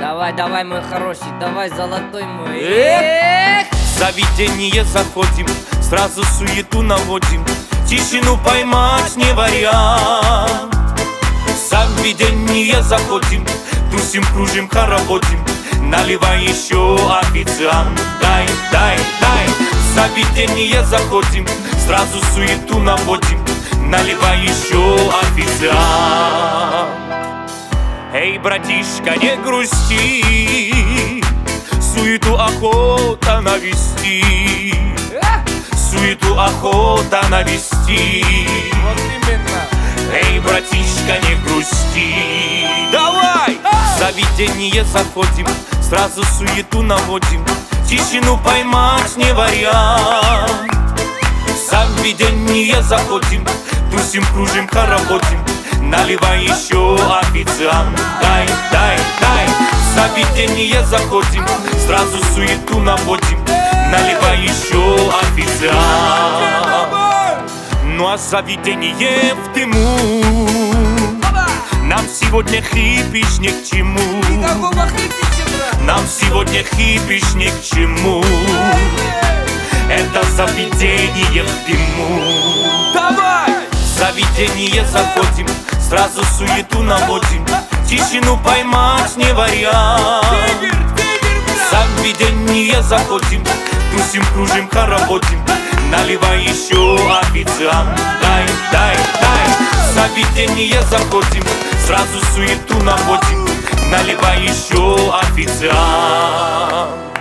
Давай, давай, мой хороший, давай, золотой мой. Эх! В заведение заходим, сразу суету наводим. Тишину поймать не вариант. В заведение заходим, тусим, кружим, хороводим. Наливай еще, официант, дай, дай, дай. В заведение заходим, сразу суету наводим. Наливай еще, официант. Эй, братишка, не грусти, суету охота навести. Суету охота навести. Вот именно. Эй, братишка, не грусти. Давай! В заведение заходим, сразу суету наводим. Тишину поймать не вариант. В заведение заходим, тусим, кружим, хороводим. Наливай еще, официант, дай, дай, дай. В заведение заходим, сразу суету наводим. Наливай еще, официант. Ну а заведение в дыму. Нам сегодня хипиш ни к чему. Никакого хипича, брат. Нам сегодня хипиш ни к чему. Это заведение в дыму. Давай! В заведение заходим, сразу суету наводим. Тишину поймать не вариант. Тигр, В брат! заведение заходим, тусим, кружим, хороводим. Наливай еще, официант, дай, дай, дай. В заведение заходим, сразу суету наводим. Наливай еще, официант.